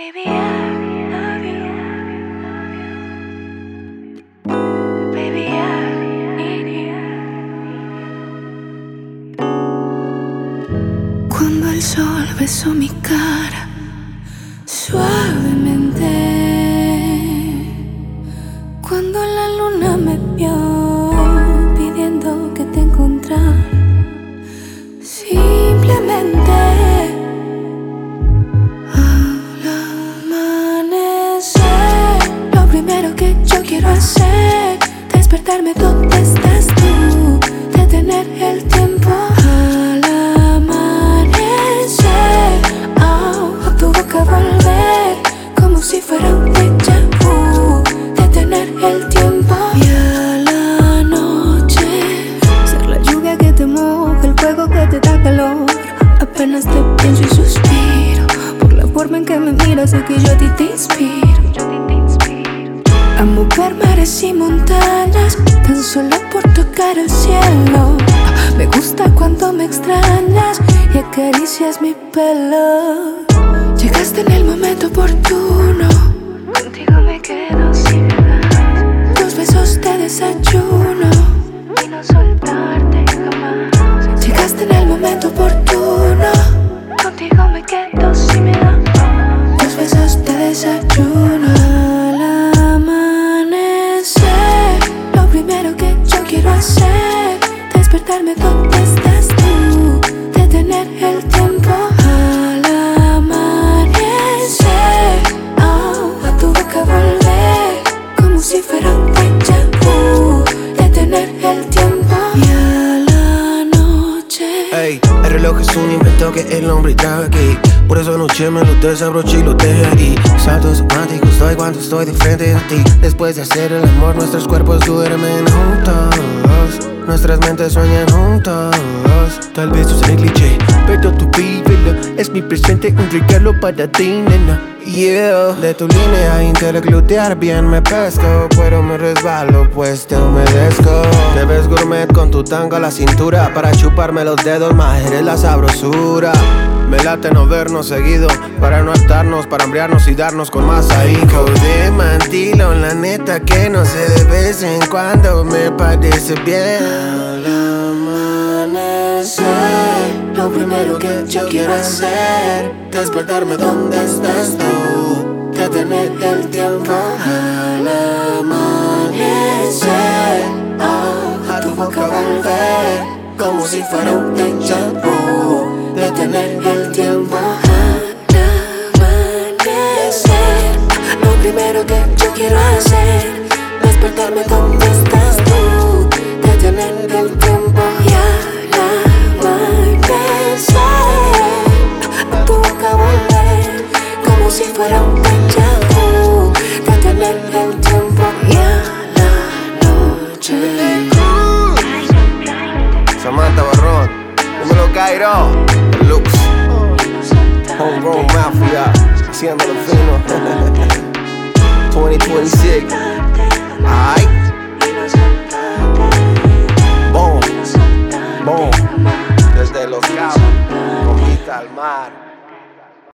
Baby, I love you. Baby, I need you. Cuando el sol besó mi cara suavemente, cuando la luna me vio pidiendo que te encontrara, simplemente primero que yo quiero hacer, despertarme donde estás tú, detener el tiempo al amanecer, a tu boca volver, como si fuera un déjà vu, detener el tiempo y a la noche ser la lluvia que te moja, el fuego que te da calor, apenas te pienso y suspiro, por la forma en que me miras sé que yo a ti te inspiro. A mover mares y montañas, tan solo por tocar el cielo. Me gusta cuando me extrañas y acaricias mi pelo. Llegaste en el momento oportuno, contigo me quedo sin verdad. Tus besos de desayuno y no soltarte jamás. Llegaste en el momento oportuno, contigo me quedo sin verdad. Tus besos de desayuno. Quiero hacer, despertarme donde estás tú, detener el tiempo al amanecer, a tu boca volver, como si fuera un déjà vu, detener el tiempo y a la noche. Ey, el reloj es un invento que el hombre trae aquí, por eso anoche me lo desabroché y lo dejé ahí. Saltos automáticos doy cuando estoy de frente a ti. Después de hacer el amor, nuestros cuerpos duermen juntos, nuestras mentes sueñan juntos. Tal vez eso sea cliché, pero tú vívelo. Es mi presente, un regalo para ti, nena. Yeah. De tu línea interglutear bien me pesco, pero me resbalo pues te humedezco. Te ves gourmet con tu tanga a la cintura, para chuparme los dedos más eres la sabrosura. Me late no vernos seguido, para no hartarnos, para hambriarnos y darnos con más ahínco. De mantilo, la neta que no sé, de vez en cuando me parece bien. Al amanecer, lo primero que yo quiero hacer, despertarme donde estás tú, detener el tiempo al amanecer, a tu boca volver, como si fuera un déjà vu, detener el tiempo al amanecer. Lo primero que yo quiero hacer, despertarme donde estás tú, detener el tiempo y al amanecer, a tu boca volver, como si fuera un déjà vu, detener el tiempo y a la noche. Samantha Barrón, dímelo Cairo, Lux, Homegrown Mafia, haciéndolo fino. 2026, ay, boom, boom, desde Los Cabos, con vista al mar.